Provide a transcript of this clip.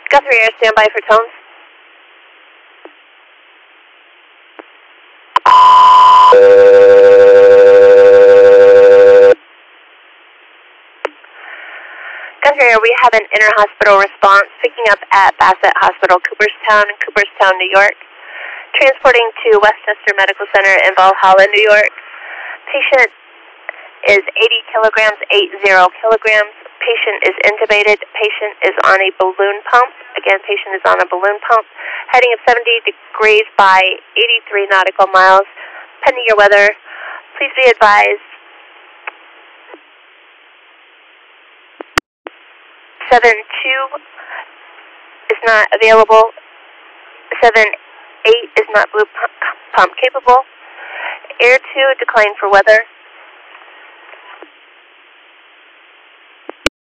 Guthrie Air, standby for tones. Guthrie Air, we have an inter-hospital response picking up at Bassett Hospital, Cooperstown, New York. Transporting to Westchester Medical Center in Valhalla, New York. Patient is 80 kilograms, 80 kilograms. Patient is intubated. Patient is on a balloon pump. Again, patient is on a balloon pump. Heading of 70 degrees by 83 nautical miles. Pending your weather, please be advised 7-2 is not available. 7-8 is not blue pump capable. Air 2 declined for weather.